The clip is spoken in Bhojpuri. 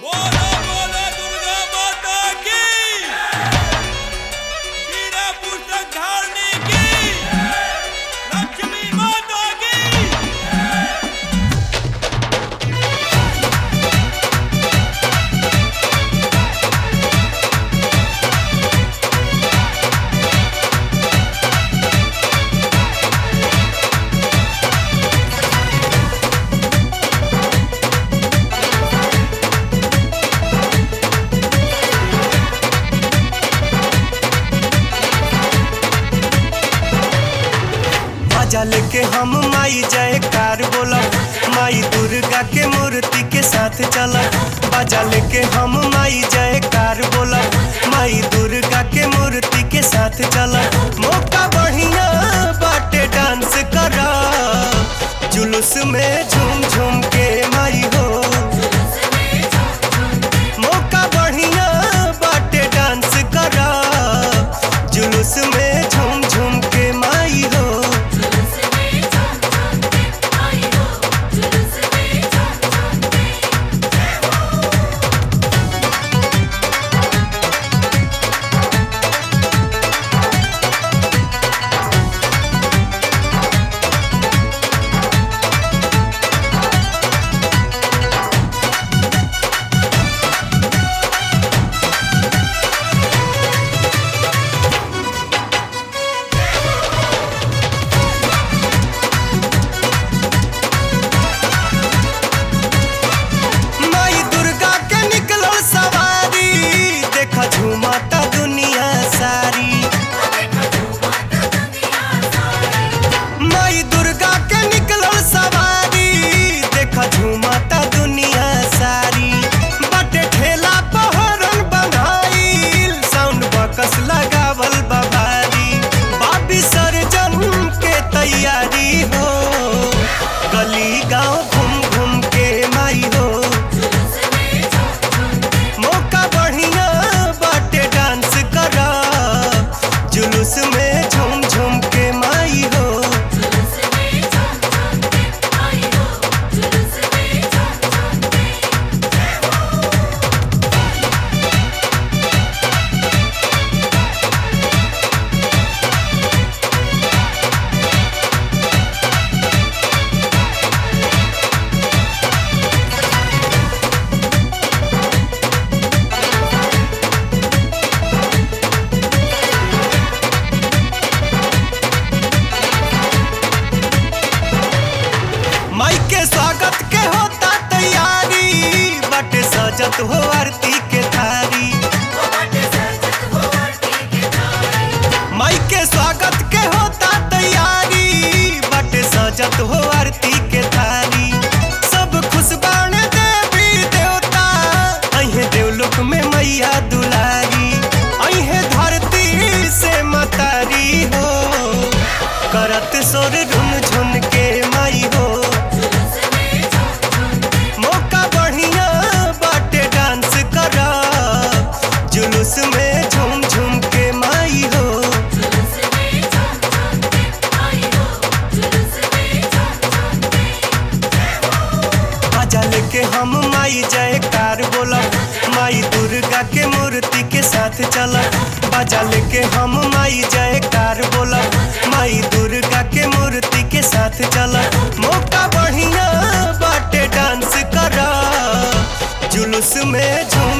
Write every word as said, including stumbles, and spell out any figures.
बोलो बोलो दुर्गा माता की, वीरा पुस्तक धारणी की, लक्ष्मी माता की। बाजा लेके हम माई जयकार बोलब, माई दुर्गा के मूर्ति के साथ चलब। बाजा लेके हम माई जयकार बोलब, माई दुर्गा के मूर्ति के साथ चलब। मौका बढ़िया बाटे डांस करा, जुलूस में झूम झूम के माई हो। मौका बढ़िया बाटे डांस करा, जुलूस में झूम झूम के माई हो। झूमता दुनिया सारी, माई दुर्गा के निकलल सवारी, देखा झूमता दुनिया सारी। बटे ठेला पहरन बंधाइल, साउंड बॉक्स लगावल बभारी। बाबी सर्जन के तैयारी हो, गली गांव घूम घूम के माई हो। मौका बढ़िया बाटे डांस करा, जुलूस में झूम झूम के माई हो। माई के स्वागत के होता तैयारी, बटे सजत हो आरती के थारी। माई के स्वागत के होता तैयारी, बटे सजत हो आरती के थारी। सब खुश बाणे देवी देवता, अहे देवलोक में मैया दुलारी। अहे धरती से मतारी हो, करत सोर झुन झुन के माई हो। मौका बढ़िया बाटे डांस करा, जुलूस में झूम झूम के माई हो। बाजा लेके हम माई जयकार बोलब, माई दुर्गा के मूर्ति के साथ चलब। बाजा लेके हम माई जयकार बोलब, माई दुर्गा के मूर्ति के साथ चलब। मौका बढ़िया बाटे डांस करा, जुलूस में झूम